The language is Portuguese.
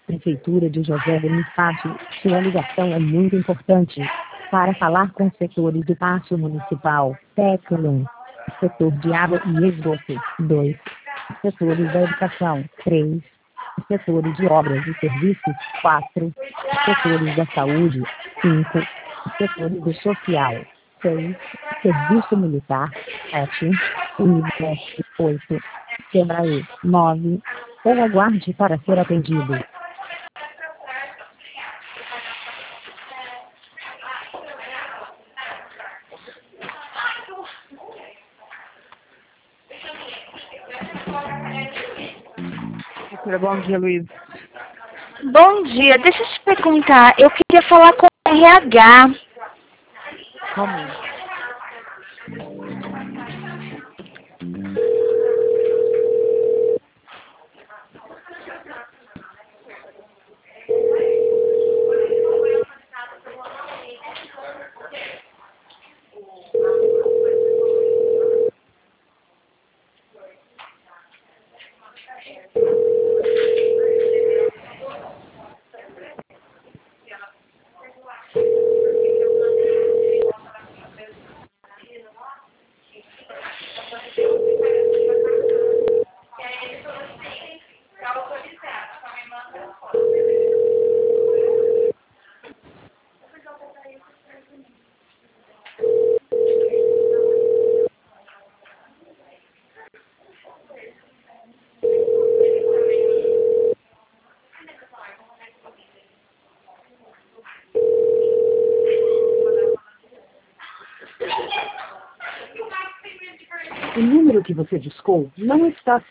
Prefeitura de José Bonifácio, sua ligação é muito importante. Para falar com setores do Pátio Municipal, tecla 1. Setor de água e esgoto, 2. Setores da educação, 3. Setores de obras e serviços, 4. Setores da saúde, 5. Setores do social, 6. Serviço militar, 7. Unidade, 8. Sebrae, 9. Ou aguarde para ser atendido. Bom dia, Luiz. Bom dia, deixa eu te perguntar, eu queria falar com o RH. Como? O número que você discou não está